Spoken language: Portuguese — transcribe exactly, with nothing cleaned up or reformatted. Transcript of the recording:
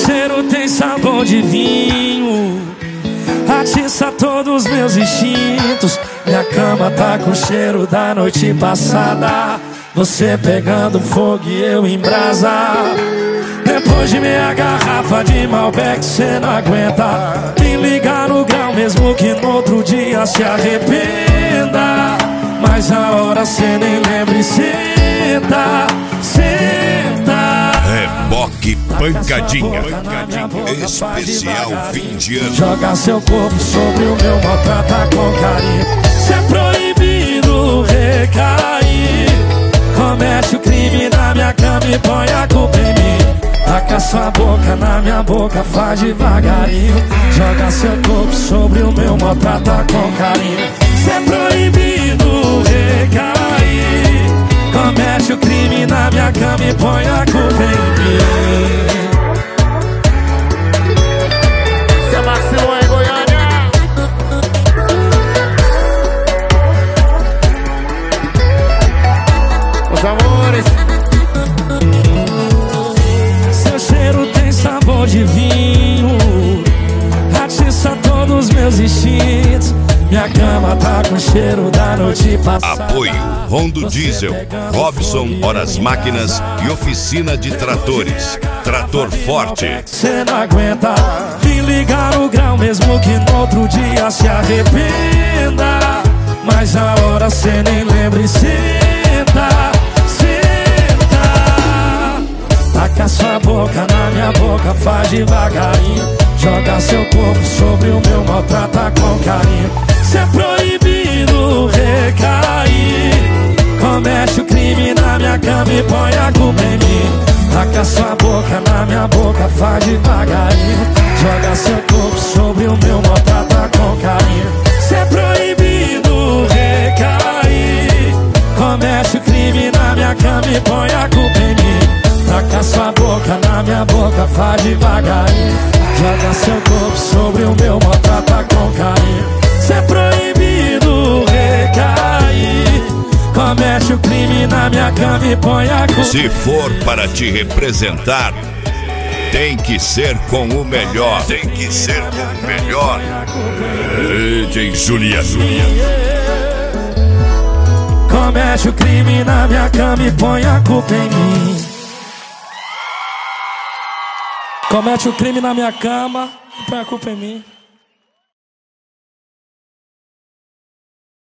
cheiro tem sabor de vinho, atiça todos os meus instintos. Minha cama tá com o cheiro da noite passada, você pegando fogo e eu em brasa. Depois de meia garrafa de Malbec cê não aguenta me ligar no grau, mesmo que no outro dia se arrependa. Mas a hora cê nem lembra e senta, senta. Reboque Pancadinha, especial fim de ano. Joga seu corpo sobre o meu, maltrata com carinho. Cê é proibido recair, comete o crime na minha cama e põe a culpa em mim. Taca sua boca na minha boca, faz devagarinho. Joga seu corpo sobre o meu, maltrata com carinho. Cê é proibido recair, comete o crime na minha cama e põe a culpa em mim. Cê vacilou em Goiânia. Os amores. Seu cheiro tem sabor de vinho, atiça todos os meus instintos. Minha cama tá com o cheiro da noite passada. Apoio Rondo Diesel, Robson Horas Máquinas e Oficina de Tratores. Trator Forte. Cê não aguenta me ligar no grau, mesmo que no outro dia se arrependa. Mas a hora cê nem lembra e senta, senta. Taca sua boca na minha boca, faz devagarinho. Joga seu corpo sobre o meu, maltrata com carinho. Cê é proibido recair, comete o crime na minha cama e põe a culpa em mim. Taca sua boca na minha boca, faz devagarinho. Joga seu corpo sobre o meu, maltrata com carinho. Cê é proibido recair, comete o crime na minha cama e põe a culpa em mim. Taca sua boca na minha boca, faz devagarinho. Joga seu corpo sobre o meu, maltrata com carinho. Cê é proibido recair, comete o crime na minha cama e põe a culpa. Se for para te representar, tem que ser com o melhor. Tem que ser com o melhor. D J Juliano. Comete o crime na minha cama e põe a culpa em mim. Comete o crime na minha cama e põe a culpa em mim.